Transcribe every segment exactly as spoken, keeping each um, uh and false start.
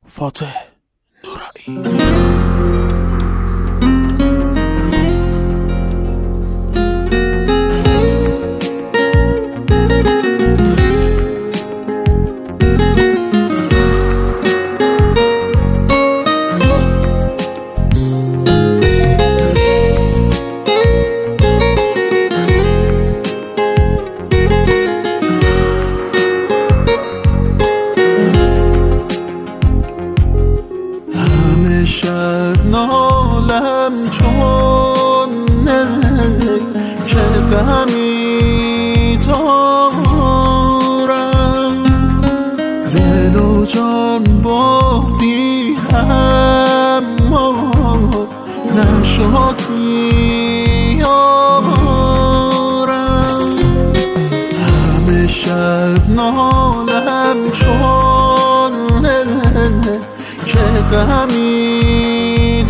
فاتح نورایی. شب نالم چون نی که غمی دارم، دل و جان بردی اما نشد میارم. همه شب نالم چون نی که غمی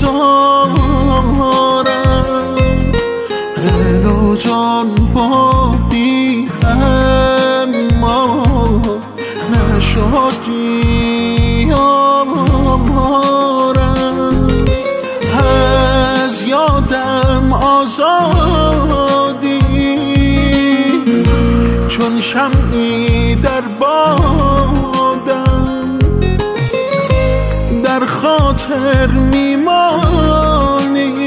دارم، دل و جان بردی اما نشد یارم. از یادم آزادی چون شمعی در بادم، در خاطر میمانی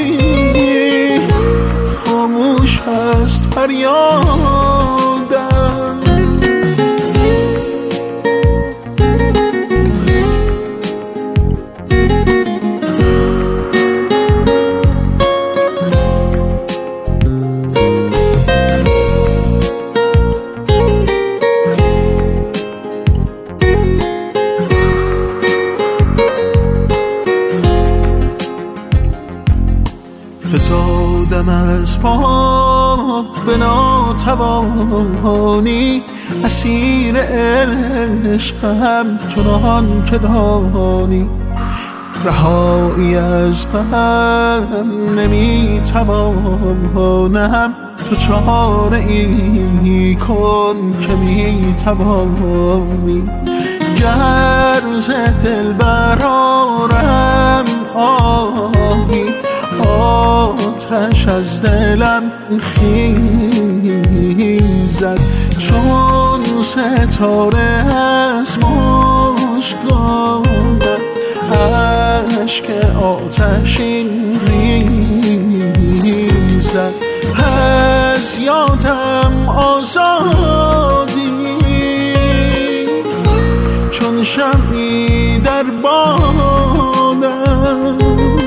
خاموش هست فریادم. فتادم از پا به ناتوانی، اسیر عشقم چنان که دانی. رهایی از غم نمیتوانم، تو چاره ای کن که میتوانی. گر ز دل برارم آهی، آتش از دلم خیزد چون ستاره از مژگانم. اشک آتشین ریزد، از یادم آزادی چون شمعی در بادم،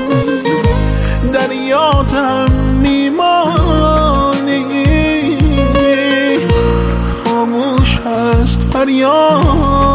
در یادم میمانی خاموش هست فریاد.